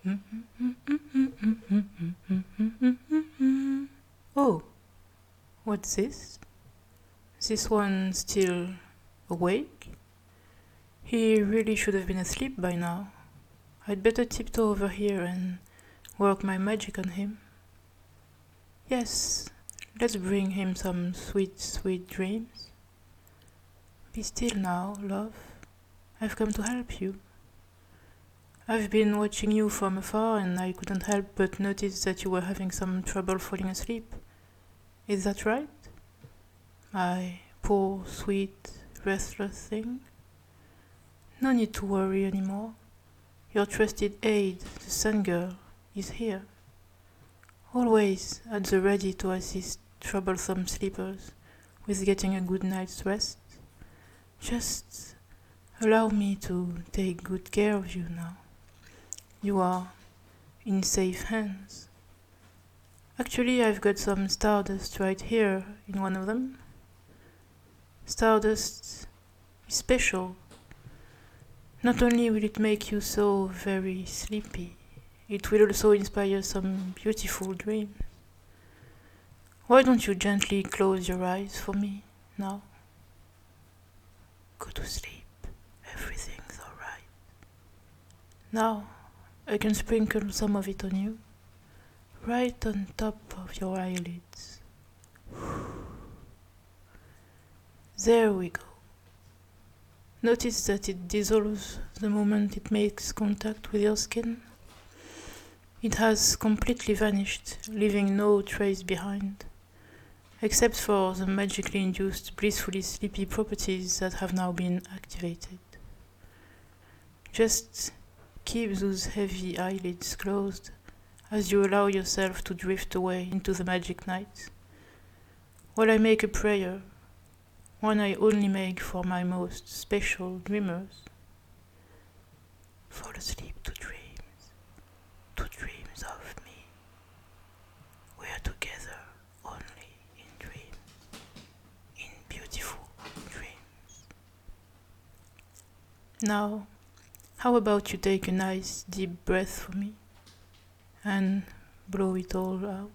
Oh, what's this? This one still awake? He really should have been asleep by now. I'd better tiptoe over here and work my magic on him. Yes, let's bring him some sweet, sweet dreams. Be still now, love. I've come to help you. I've been watching you from afar and I couldn't help but notice that you were having some trouble falling asleep. Is that right? My poor, sweet, restless thing? No need to worry anymore. Your trusted aide, the Sun Girl, is here. Always at the ready to assist troublesome sleepers with getting a good night's rest. Just allow me to take good care of you now. You are in safe hands. Actually, I've got some stardust right here in one of them. Stardust is special. Not only will it make you so very sleepy, it will also inspire some beautiful dreams. Why don't you gently close your eyes for me now? Go to sleep. Everything's alright. Now, I can sprinkle some of it on you, right on top of your eyelids. There we go. Notice that it dissolves the moment it makes contact with your skin. It has completely vanished, leaving no trace behind, except for the magically induced blissfully sleepy properties that have now been activated. Just keep those heavy eyelids closed as you allow yourself to drift away into the magic night, while I make a prayer, one I only make for my most special dreamers. Fall asleep to dreams of me. We are together only in dreams, in beautiful dreams. Now, how about you take a nice deep breath for me and blow it all out?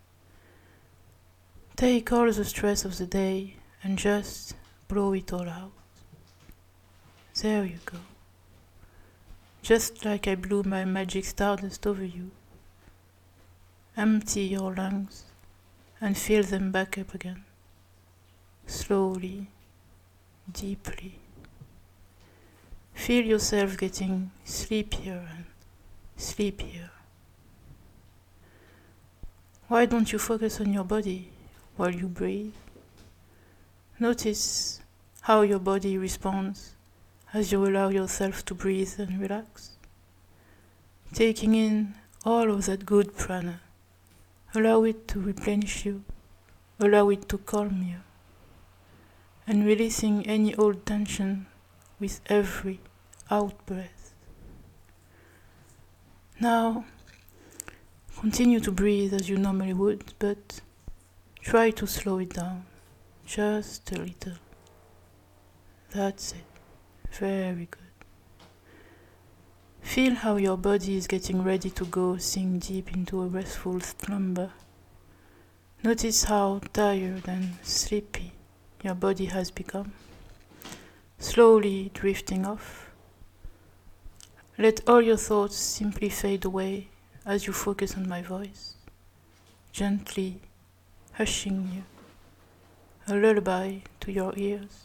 Take all the stress of the day and just blow it all out. There you go. Just like I blew my magic stardust over you. Empty your lungs and fill them back up again. Slowly, deeply. Feel yourself getting sleepier and sleepier. Why don't you focus on your body while you breathe? Notice how your body responds as you allow yourself to breathe and relax. Taking in all of that good prana. Allow it to replenish you. Allow it to calm you. And releasing any old tension with every out-breath. Now, continue to breathe as you normally would, but try to slow it down. Just a little. That's it. Very good. Feel how your body is getting ready to go sink deep into a restful slumber. Notice how tired and sleepy your body has become. Slowly drifting off. Let all your thoughts simply fade away as you focus on my voice, gently hushing you. A lullaby to your ears.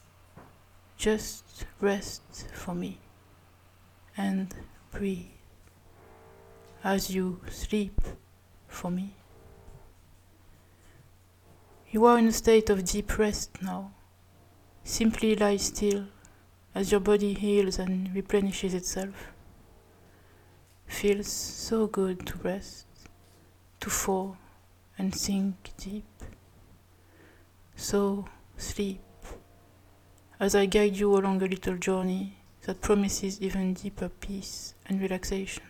Just rest for me and breathe as you sleep for me. You are in a state of deep rest now. Simply lie still as your body heals and replenishes itself. Feels so good to rest, to fall and sink deep. So sleep as I guide you along a little journey that promises even deeper peace and relaxation.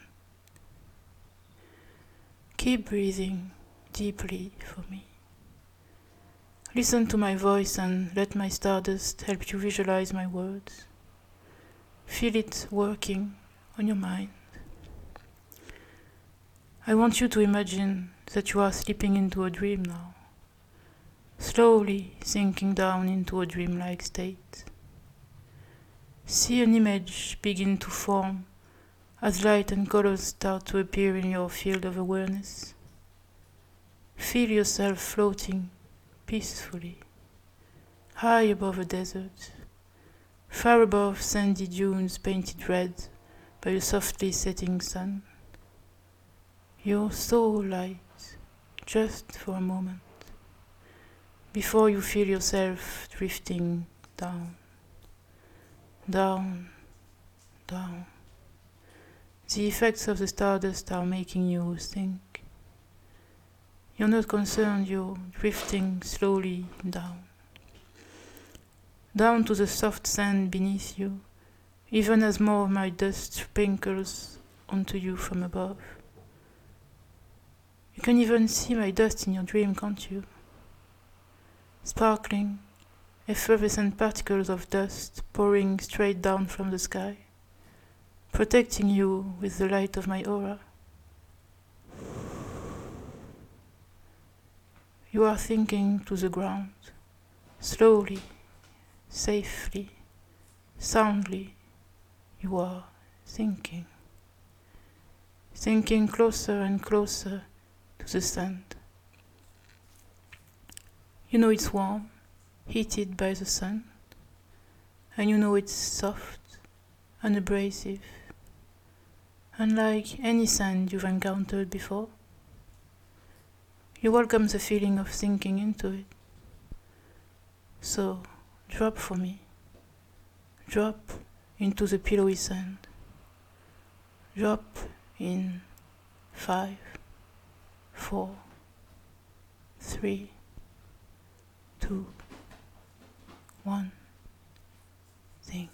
Keep breathing deeply for me. Listen to my voice and let my stardust help you visualize my words. Feel it working on your mind. I want you to imagine that you are slipping into a dream now, slowly sinking down into a dreamlike state. See an image begin to form as light and colors start to appear in your field of awareness. Feel yourself floating peacefully, high above a desert, far above sandy dunes painted red by a softly setting sun. You're so light, just for a moment, before you feel yourself drifting down, down, down. The effects of the stardust are making you think. You're not concerned, you're drifting slowly down. Down to the soft sand beneath you, even as more of my dust sprinkles onto you from above. You can even see my dust in your dream, can't you? Sparkling, effervescent particles of dust pouring straight down from the sky, protecting you with the light of my aura. You are sinking to the ground, slowly, safely, soundly. You are sinking closer and closer to the sand. You know it's warm, heated by the sun, and you know it's soft, unabrasive, unlike any sand you've encountered before. You welcome the feeling of sinking into it. So, drop for me. Drop into the pillowy sand. Drop in 5, 4, 3, 2, 1. Think.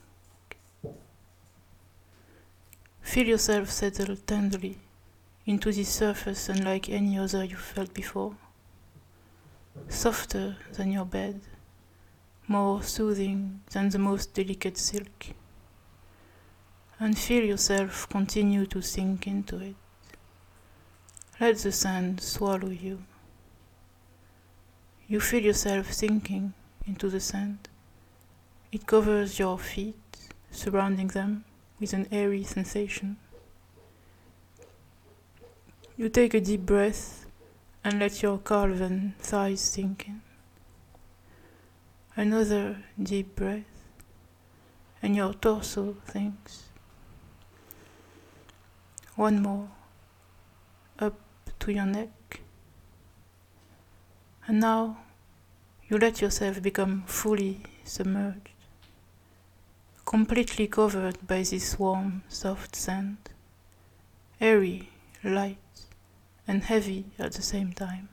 Feel yourself settle tenderly into this surface unlike any other you felt before. Softer than your bed, more soothing than the most delicate silk. And feel yourself continue to sink into it. Let the sand swallow you. You feel yourself sinking into the sand. It covers your feet, surrounding them with an airy sensation. You take a deep breath and let your calven thighs sink in. Another deep breath, and your torso sinks. One more, up to your neck. And now you let yourself become fully submerged, completely covered by this warm, soft sand, airy, light, and heavy at the same time.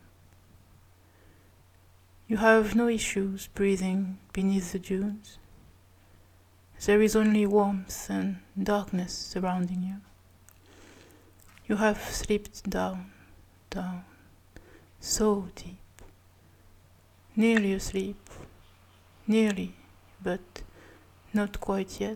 You have no issues breathing beneath the dunes. There is only warmth and darkness surrounding you. You have slipped down, down, so deep, nearly asleep, nearly, but not quite yet.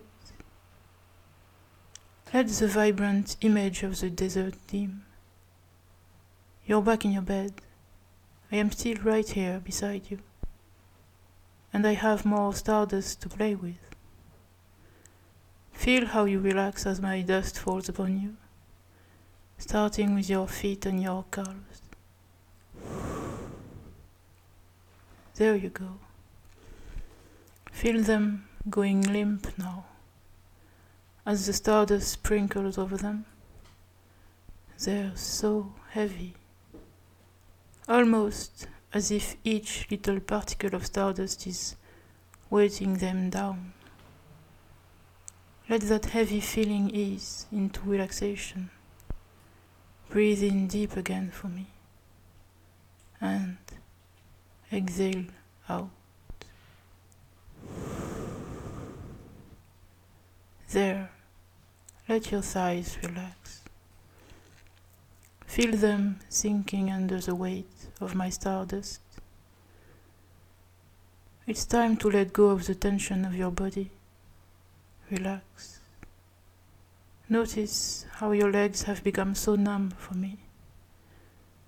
Let the vibrant image of the desert dim. You're back in your bed. I am still right here beside you. And I have more stardust to play with. Feel how you relax as my dust falls upon you, starting with your feet and your calves. There you go. Feel them going limp now, as the stardust sprinkles over them. They're so heavy. Almost as if each little particle of stardust is weighting them down. Let that heavy feeling ease into relaxation. Breathe in deep again for me. And exhale out. There, let your thighs relax. Feel them sinking under the weight of my stardust. It's time to let go of the tension of your body. Relax. Notice how your legs have become so numb for me.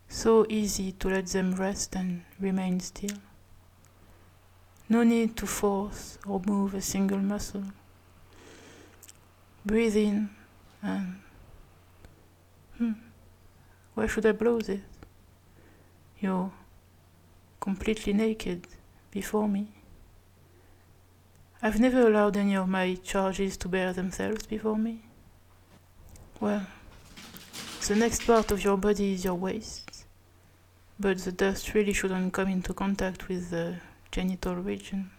So easy to let them rest and remain still. No need to force or move a single muscle. Breathe in and where should I blow this? You're completely naked before me. I've never allowed any of my charges to bear themselves before me. Well, the next part of your body is your waist, but the dust really shouldn't come into contact with the genital region.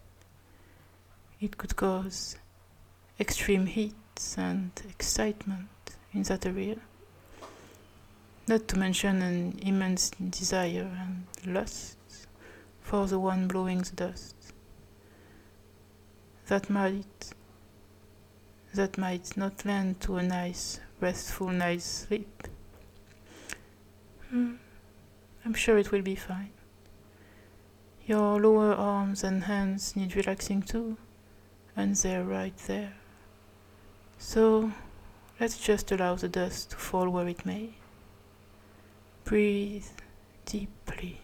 It could cause extreme heat and excitement in that area, not to mention an immense desire and lust for the one blowing the dust. That might not lend to a nice, restful night's sleep. I'm sure it will be fine. Your lower arms and hands need relaxing too, and they're right there. So let's just allow the dust to fall where it may. Breathe deeply.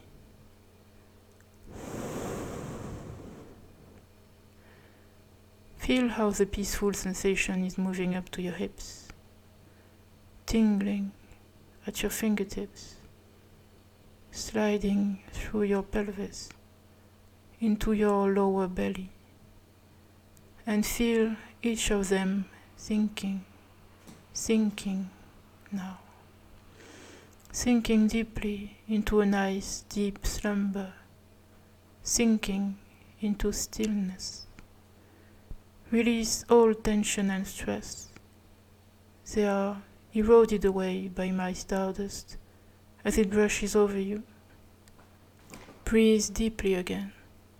Feel how the peaceful sensation is moving up to your hips, tingling at your fingertips, sliding through your pelvis into your lower belly, and feel each of them sinking now, sinking deeply into a nice deep slumber, sinking into stillness. Release all tension and stress. They are eroded away by my stardust as it brushes over you. Breathe deeply again.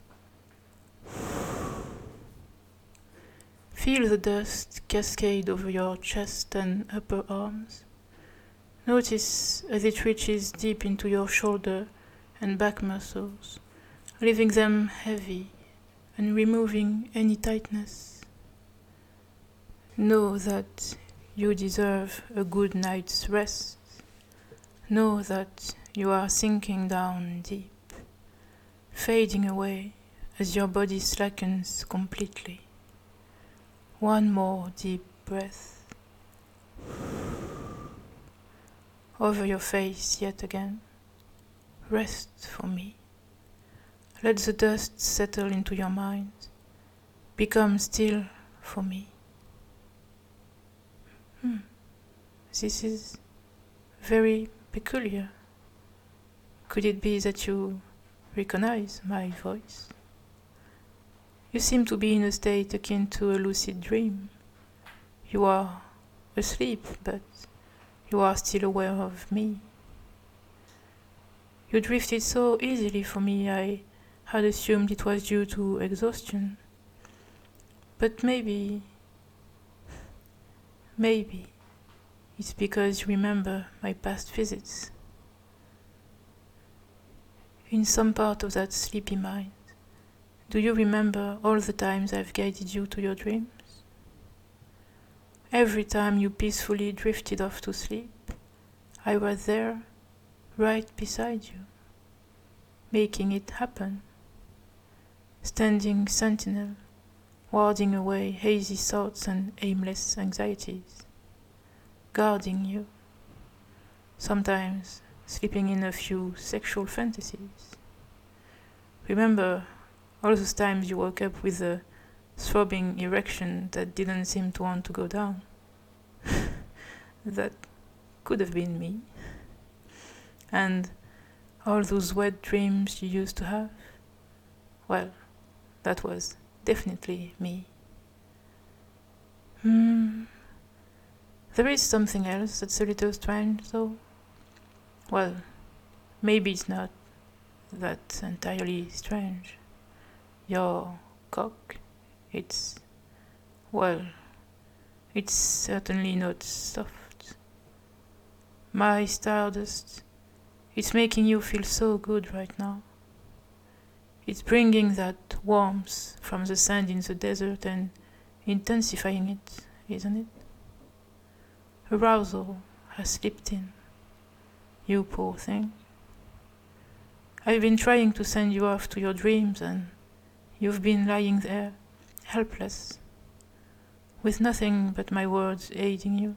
Feel the dust cascade over your chest and upper arms. Notice as it reaches deep into your shoulder and back muscles, leaving them heavy and removing any tightness. Know that you deserve a good night's rest. Know that you are sinking down deep, fading away as your body slackens completely. One more deep breath. Over your face yet again. Rest for me. Let the dust settle into your mind. Become still for me. This is very peculiar. Could it be that you recognize my voice? You seem to be in a state akin to a lucid dream. You are asleep, but you are still aware of me. You drifted so easily for me, I had assumed it was due to exhaustion. But maybe it's because you remember my past visits. In some part of that sleepy mind, do you remember all the times I've guided you to your dreams? Every time you peacefully drifted off to sleep, I was there, right beside you, making it happen, standing sentinel, warding away hazy thoughts and aimless anxieties, guarding you, sometimes slipping in a few sexual fantasies. Remember all those times you woke up with a throbbing erection that didn't seem to want to go down? That could have been me. And all those wet dreams you used to have? Well, that was definitely me. There is something else that's a little strange, though. Well, maybe it's not that entirely strange. Your cock, it's certainly not soft. My stardust, it's making you feel so good right now. It's bringing that warmth from the sand in the desert and intensifying it, isn't it? Arousal has slipped in. You poor thing. I've been trying to send you off to your dreams, and you've been lying there, helpless, with nothing but my words aiding you.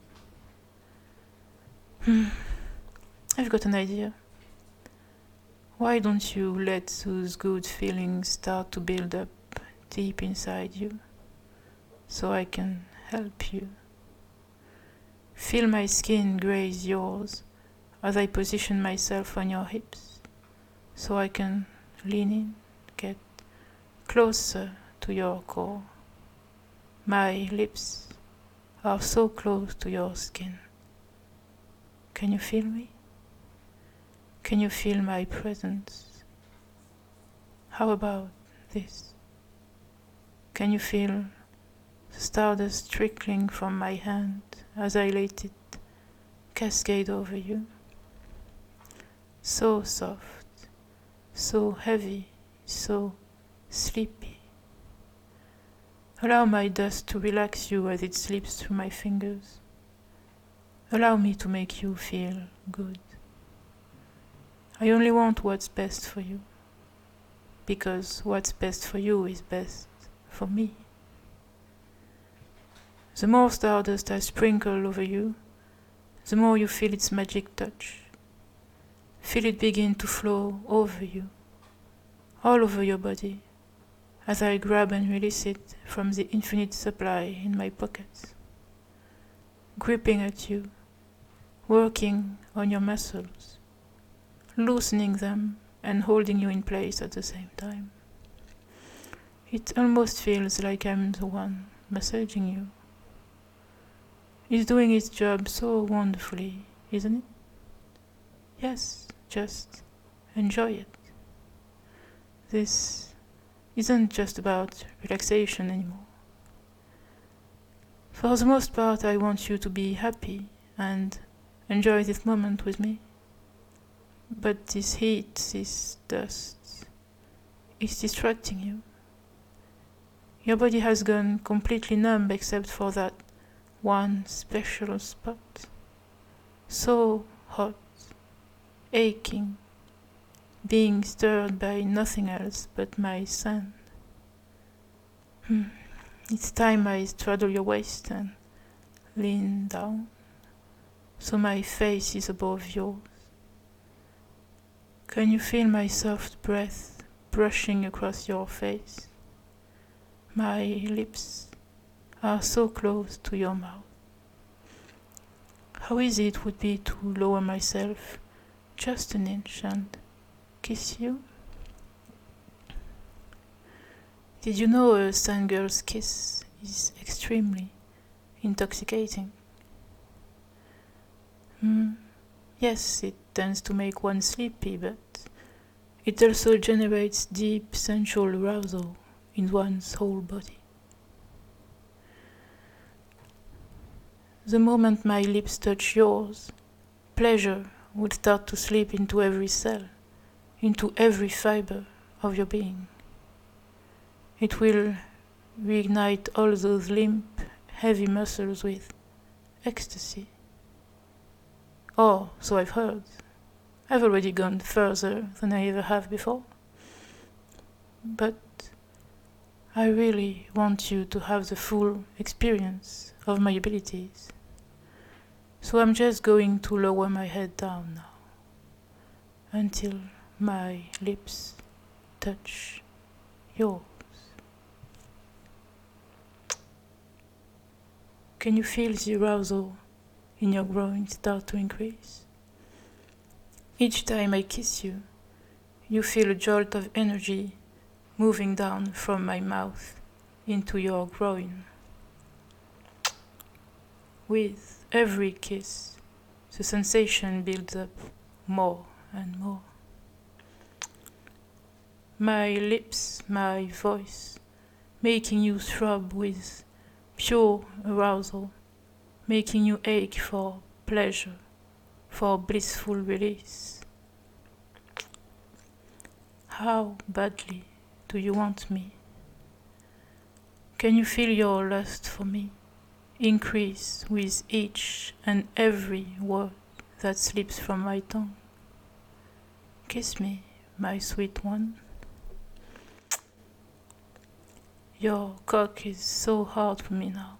I've got an idea. Why don't you let those good feelings start to build up deep inside you, so I can help you? Feel my skin graze yours as I position myself on your hips, so I can lean in, get closer to your core. My lips are so close to your skin. Can you feel me? Can you feel my presence? How about this? Can you feel the stardust trickling from my hand as I let it cascade over you? So soft, so heavy, so sleepy. Allow my dust to relax you as it slips through my fingers. Allow me to make you feel good. I only want what's best for you, because what's best for you is best for me. The more stardust I sprinkle over you, the more you feel its magic touch. Feel it begin to flow over you, all over your body, as I grab and release it from the infinite supply in my pockets, gripping at you, working on your muscles, loosening them and holding you in place at the same time. It almost feels like I'm the one massaging you. It's doing its job so wonderfully, isn't it? Yes, just enjoy it. This isn't just about relaxation anymore. For the most part, I want you to be happy and enjoy this moment with me. But this heat, this dust, is distracting you. Your body has gone completely numb except for that one special spot. So hot, aching, being stirred by nothing else but my sand. It's time I straddle your waist and lean down, so my face is above yours. Can you feel my soft breath brushing across your face? My lips are so close to your mouth. How easy it would be to lower myself just an inch and kiss you? Did you know a sand girl's kiss is extremely intoxicating? Yes, it tends to make one sleepy, but it also generates deep sensual arousal in one's whole body. The moment my lips touch yours, pleasure will start to slip into every cell, into every fiber of your being. It will reignite all those limp, heavy muscles with ecstasy. Oh, so I've heard. I've already gone further than I ever have before. But I really want you to have the full experience of my abilities. So I'm just going to lower my head down now, until my lips touch yours. Can you feel the arousal in your groin start to increase? Each time I kiss you, you feel a jolt of energy moving down from my mouth into your groin. With every kiss, the sensation builds up more and more. My lips, my voice, making you throb with pure arousal, making you ache for pleasure, for blissful release. How badly do you want me? Can you feel your lust for me increase with each and every word that slips from my tongue. Kiss me, my sweet one. Your cock is so hard for me now.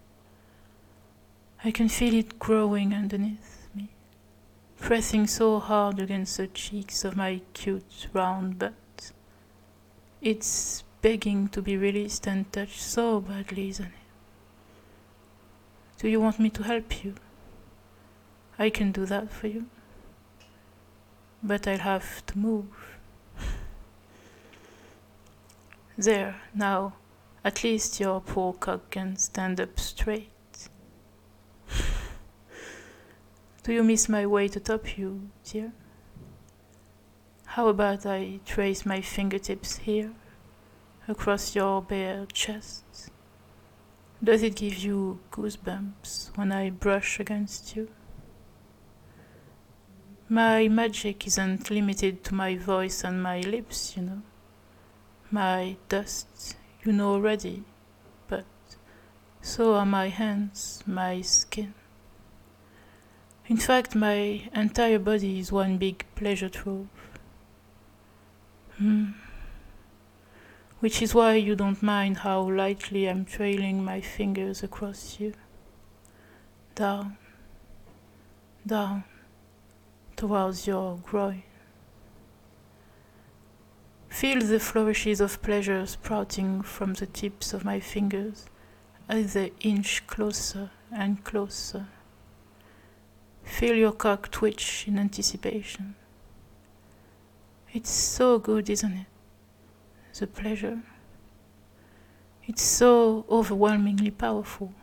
I can feel it growing underneath me, pressing so hard against the cheeks of my cute round butt. It's begging to be released and touched so badly, isn't it? Do you want me to help you? I can do that for you. But I'll have to move. There, now, at least your poor cock can stand up straight. Do you miss my weight atop you, dear? How about I trace my fingertips here, across your bare chest? Does it give you goosebumps when I brush against you? My magic isn't limited to my voice and my lips, you know. My dust, you know already, but so are my hands, my skin. In fact, my entire body is one big pleasure trove. Which is why you don't mind how lightly I'm trailing my fingers across you. Down, down, towards your groin. Feel the flourishes of pleasure sprouting from the tips of my fingers as they inch closer and closer. Feel your cock twitch in anticipation. It's so good, isn't it? The pleasure. It's so overwhelmingly powerful.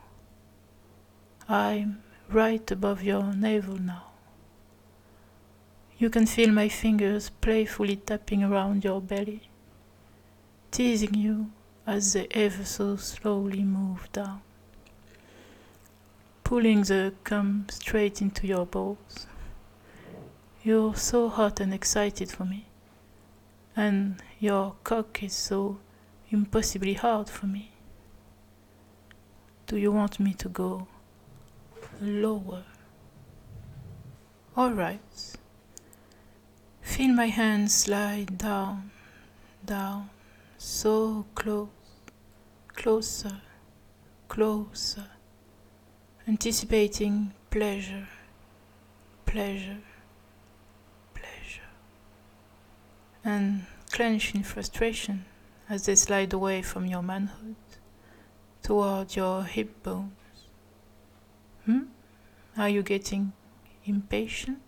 I'm right above your navel now. You can feel my fingers playfully tapping around your belly, teasing you as they ever so slowly move down, pulling the cum straight into your balls. You're so hot and excited for me, and your cock is so impossibly hard for me. Do you want me to go lower? All right. Feel my hands slide down, down, so close, closer, closer, anticipating pleasure, pleasure, pleasure, and clench in frustration as they slide away from your manhood toward your hip bones. Are you getting impatient?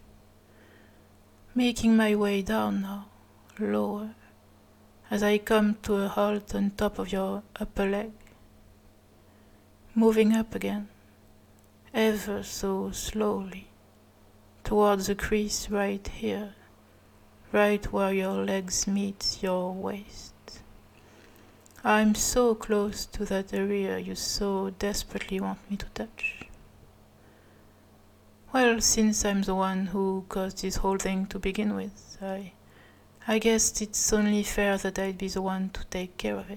Making my way down now, lower, as I come to a halt on top of your upper leg. Moving up again, ever so slowly, towards the crease right here, right where your legs meet your waist. I'm so close to that area you so desperately want me to touch. Well, since I'm the one who caused this whole thing to begin with, I guess it's only fair that I'd be the one to take care of it.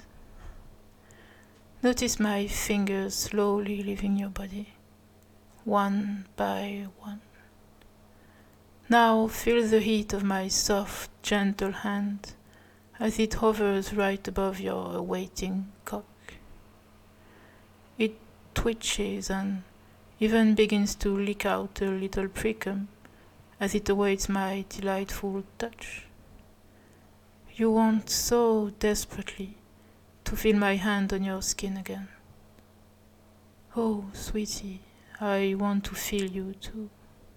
Notice my fingers slowly leaving your body, one by one. Now feel the heat of my soft, gentle hand as it hovers right above your awaiting cock. It twitches and even begins to leak out a little precum as it awaits my delightful touch. You want so desperately to feel my hand on your skin again. Oh, sweetie, I want to feel you too.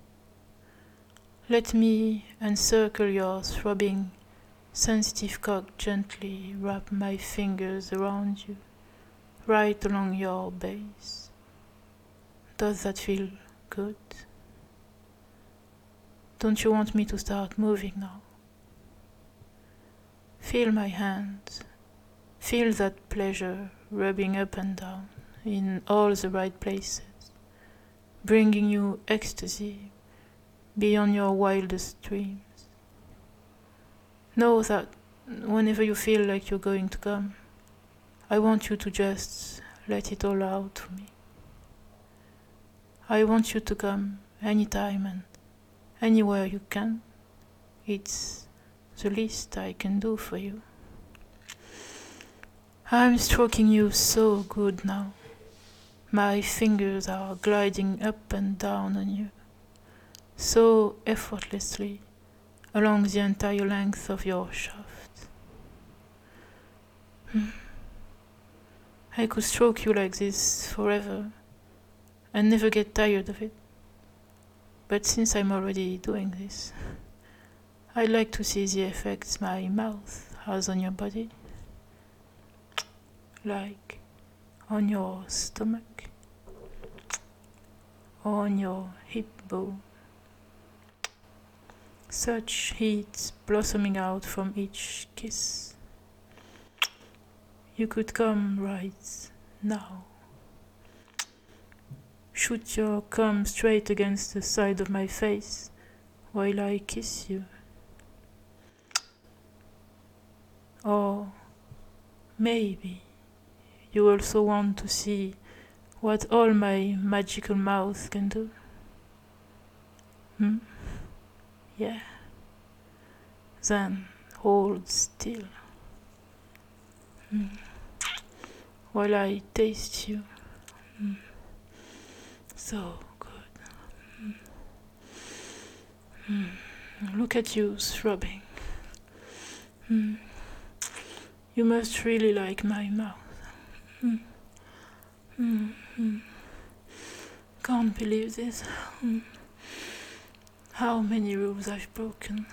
Let me encircle your throbbing, sensitive cock gently wrap my fingers around you, right along your base. Does that feel good? Don't you want me to start moving now? Feel my hand. Feel that pleasure rubbing up and down in all the right places, bringing you ecstasy beyond your wildest dreams. Know that whenever you feel like you're going to come, I want you to just let it all out for me. I want you to come anytime and anywhere you can. It's the least I can do for you. I'm stroking you so good now. My fingers are gliding up and down on you, so effortlessly, along the entire length of your shaft. I could stroke you like this forever and never get tired of it. But since I'm already doing this, I'd like to see the effects my mouth has on your body. Like on your stomach, or on your hip bone. Such heat blossoming out from each kiss. You could come right now. Shoot your cum straight against the side of my face while I kiss you. Or maybe you also want to see what all my magical mouth can do. Yeah. Then hold still. While I taste you. So good. Look at you throbbing. You must really like my mouth. Can't believe this. How many rules I've broken.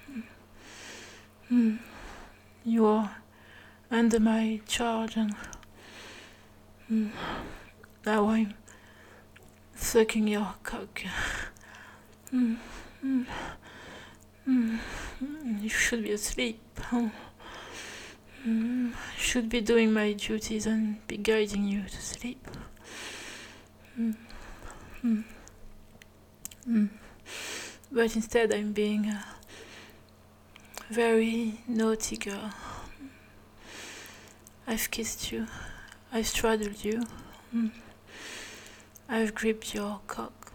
You are under my charge and now I'm sucking your cock. You should be asleep. Should be doing my duties and be guiding you to sleep. But instead I'm being a very naughty girl. I've kissed you, I've straddled you, I've gripped your cock.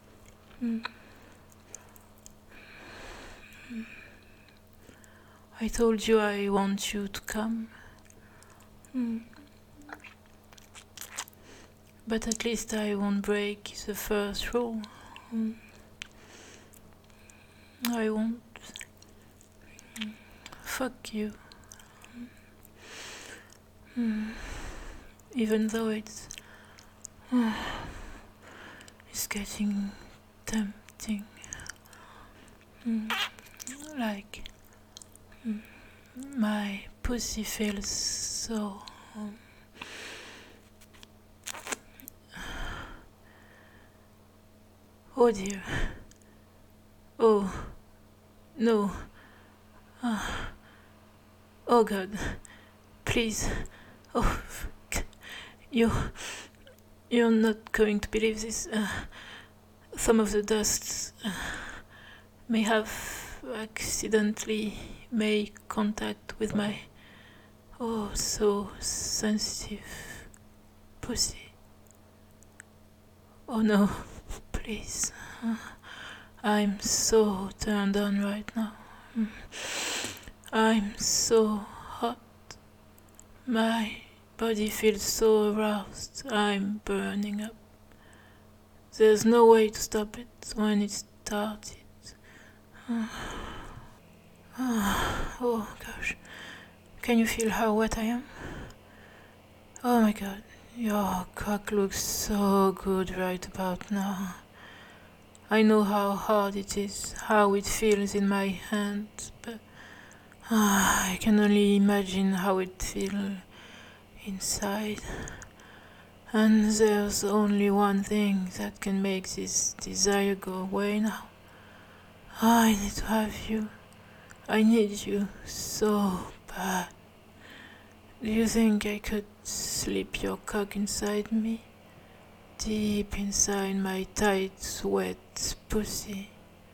I told you I want you to come. But at least I won't break the first rule. I won't fuck you. Even though it's getting tempting. Like my pussy feels so oh dear. Oh no. Oh God. Please. Oh, you're not going to believe this. Some of the dust may have accidentally made contact with my oh so sensitive pussy. Oh no, please. I'm so turned on right now. I'm so hot. My body feels so aroused. I'm burning up. There's no way to stop it when it started. Oh gosh. Can you feel how wet I am? Oh my God. Your cock looks so good right about now. I know how hard it is, how it feels in my hand, but I can only imagine how it feels inside. And there's only one thing that can make this desire go away now. I need to have you. I need you so bad. Do you think I could slip your cock inside me? Deep inside my tight, wet pussy.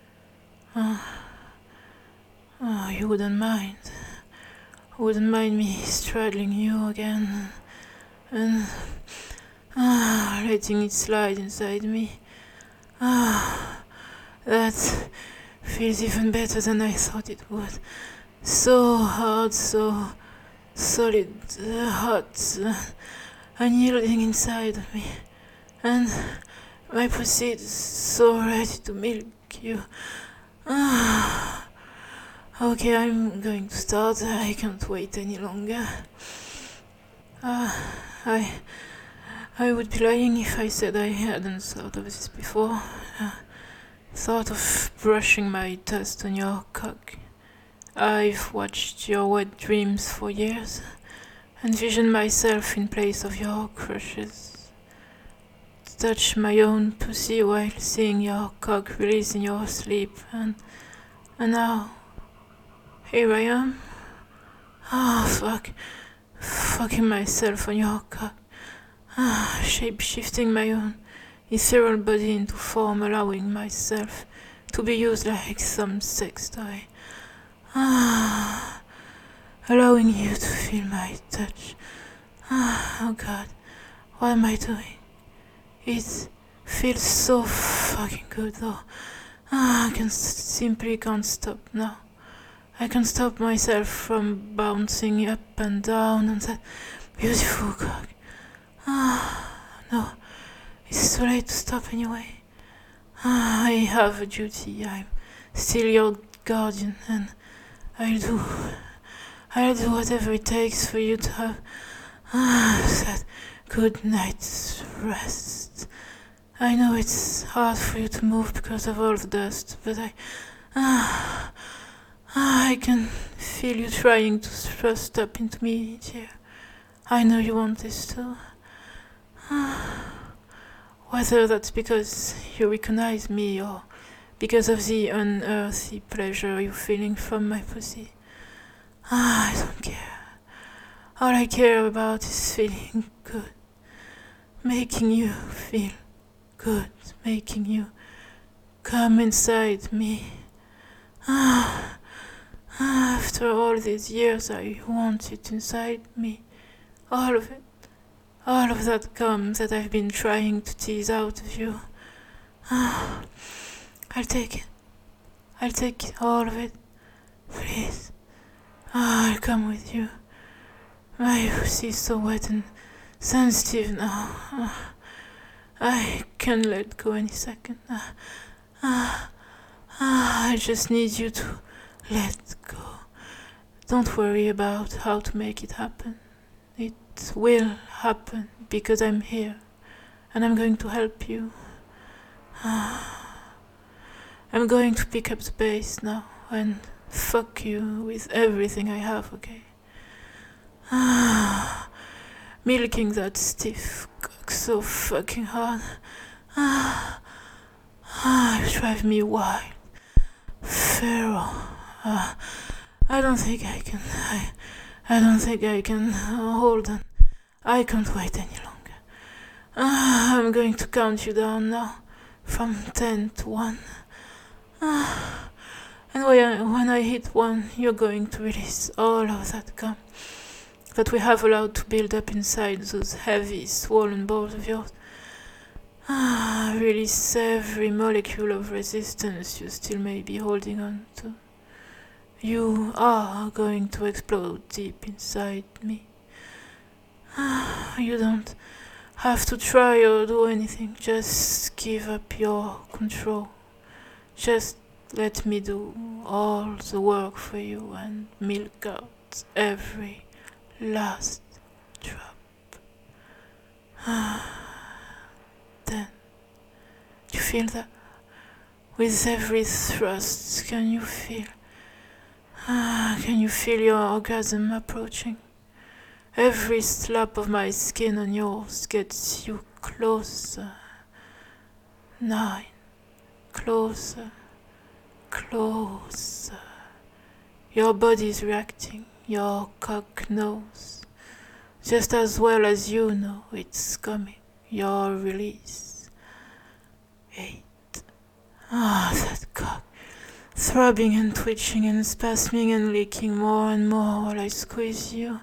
You wouldn't mind. Wouldn't mind me straddling you again and letting it slide inside me. Ah, that feels even better than I thought it would. So hard, so solid, hot, unyielding inside of me. And my pussy is so ready to milk you. Ah. Okay, I'm going to start. I can't wait any longer. Uh, I I would be lying if I said I hadn't thought of this before. Thought of brushing my dust on your cock. I've watched your wet dreams for years, envisioned myself in place of your crushes. Touch my own pussy while seeing your cock release in your sleep, and now here I am. Ah, fuck. Fucking myself on your cock. Ah, shape-shifting my own ethereal body into form, allowing myself to be used like some sex toy. Ah, allowing you to feel my touch. Ah, oh God, what am I doing? It feels so fucking good though. Ah, I simply can't stop now. I can't stop myself from bouncing up and down on that beautiful cock. Ah, no, it's too late to stop anyway. Ah, I have a duty. I'm still your guardian, and I'll do whatever it takes for you to have that good night's rest. I know it's hard for you to move because of all the dust, but I can feel you trying to thrust up into me, dear. I know you want this too. Whether that's because you recognize me or because of the unearthly pleasure you're feeling from my pussy, I don't care. All I care about is feeling good. Making you feel good. Making you come inside me. After all these years, I want it inside me. All of it. All of that cum that I've been trying to tease out of you. I'll take it. I'll take it, all of it. Please. I'll come with you. My pussy is so wet and sensitive now. I can let go any second. I just need you to let go. Don't worry about how to make it happen. It will happen because I'm here and I'm going to help you. I'm going to pick up the pace now and fuck you with everything I have, okay? Milking that stiff cock so fucking hard. You drive me wild. Feral. I don't think I can. I don't think I can hold on. I can't wait any longer. I'm going to count you down now, from 10 to 1. And when I hit 1, you're going to release all of that cum that we have allowed to build up inside those heavy, swollen balls of yours. Release every molecule of resistance you still may be holding on to. You are going to explode deep inside me. You don't have to try or do anything. Just give up your control. Just let me do all the work for you and milk out every last drop. Then, you feel that? With every thrust, can you feel? Can you feel your orgasm approaching? Every slap of my skin on yours gets you closer. 9. Closer. Closer. Your body's reacting. Your cock knows. Just as well as you know it's coming. Your release. 8. That cock. Throbbing and twitching and spasming and leaking more and more while I squeeze you.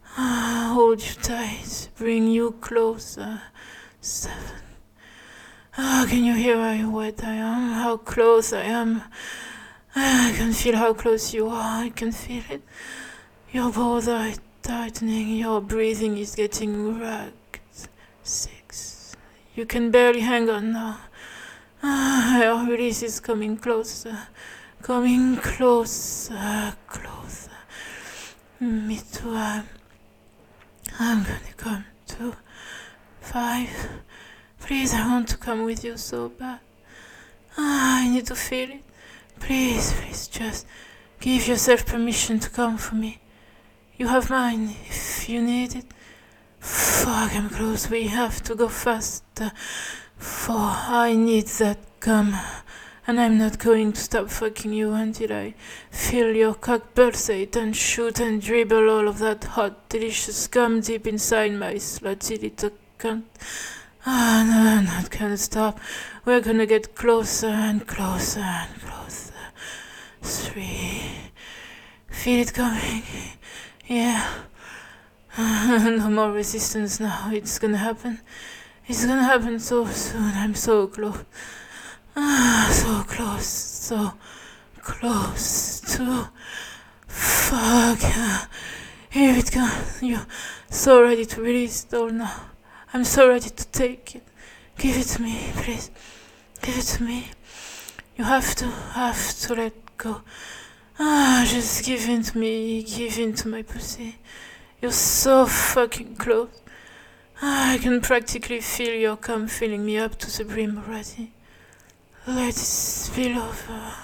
Hold you tight. Bring you closer. 7. Ah, can you hear how wet I am? How close I am? I can feel how close you are. I can feel it. Your balls are tightening. Your breathing is getting ragged. 6. You can barely hang on now. Your release is coming closer. Coming closer. Closer. Me too. I'm gonna come too. 5. Please, I want to come with you so bad. I need to feel it. Please, just give yourself permission to come for me. You have mine if you need it. Fuck, I'm close. We have to go faster. For I need that gum. And I'm not going to stop fucking you until I feel your cock pulsate and shoot and dribble all of that hot, delicious gum deep inside my slutty little cunt. No, I'm not gonna stop. We're gonna get closer and closer and closer. 3. Feel it coming. Yeah. No more resistance now. It's gonna happen. It's gonna happen so soon. I'm so close. So close. So close to... Fuck. Here it comes. You're so ready to release it all now. I'm so ready to take it. Give it to me, please. Give it to me. You have to let go. Just give in to me. Give in to my pussy. You're so fucking close. I can practically feel your cum filling me up to the brim already. Let it spill over.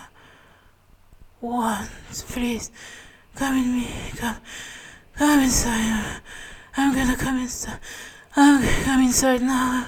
Once, please. Come in me. Come inside. I'm gonna come inside. I'm gonna come inside now.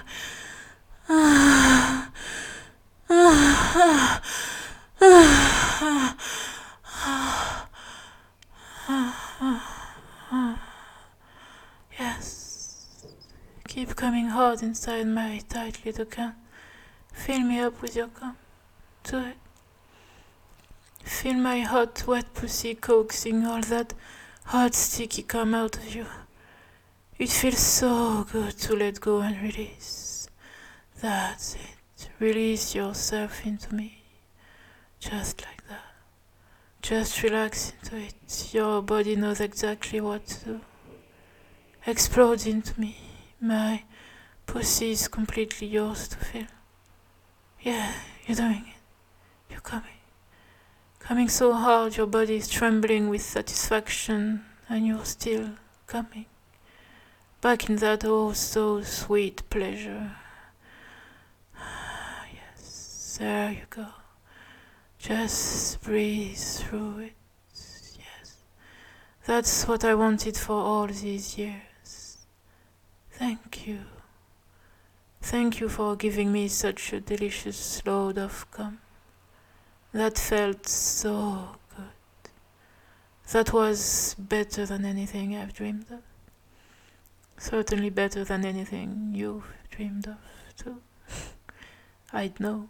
Yes. Keep coming hard inside my tight little can. Fill me up with your cum. Do it. Feel my hot, wet pussy coaxing all that hot, sticky cum out of you. It feels so good to let go and release. That's it. Release yourself into me. Just like that. Just relax into it. Your body knows exactly what to do. Explode into me. My pussy is completely yours to feel. Yeah, you're doing it. You're coming. Coming so hard, your body is trembling with satisfaction, and you're still coming. Back in that oh so sweet pleasure. Yes, there you go. Just breathe through it. Yes. That's what I wanted for all these years. Thank you. Thank you for giving me such a delicious load of cum. That felt so good. That was better than anything I've dreamed of. Certainly better than anything you've dreamed of, too. I'd know.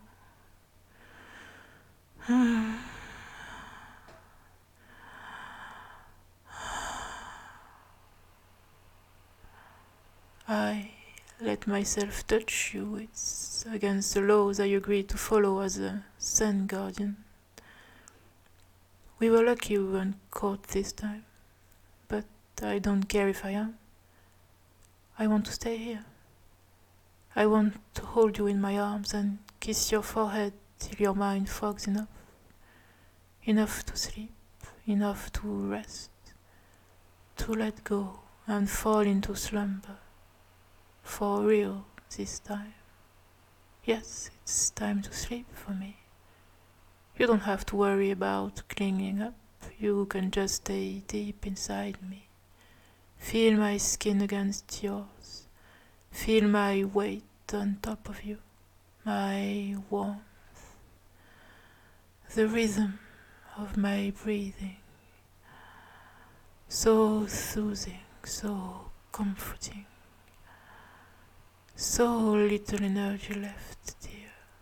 I let myself touch you. It's against the laws I agreed to follow as a Zen guardian. We were lucky we weren't caught this time, but I don't care if I am. I want to stay here. I want to hold you in my arms and kiss your forehead till your mind fogs enough. Enough to sleep, enough to rest, to let go and fall into slumber. For real this time. Yes, it's time to sleep for me. You don't have to worry about clinging up. You can just stay deep inside me. Feel my skin against yours. Feel my weight on top of you. My warmth. The rhythm of my breathing. So soothing, so comforting. So little energy left, dear.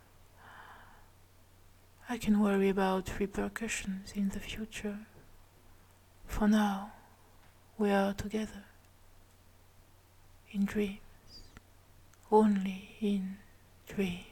I can worry about repercussions in the future. For now, we are together. In dreams. Only in dreams.